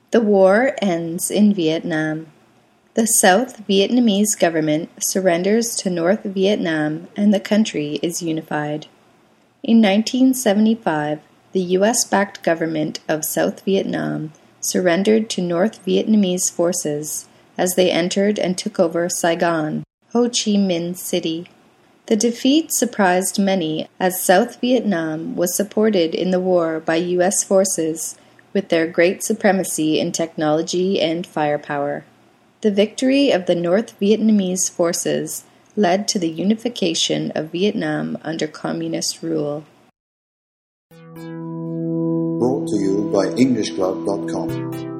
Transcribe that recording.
The war ends in Vietnam. The South Vietnamese government surrenders to North Vietnam and the country is unified. In 1975, the U.S.-backed government of South Vietnam surrendered to North Vietnamese forces as they entered and took over Saigon, Ho Chi Minh City. The defeat surprised many as South Vietnam was supported in the war by U.S. forces with their great supremacy in technology and firepower. The victory of the North Vietnamese forces led to the unification of Vietnam under communist rule. Brought to you by EnglishClub.com.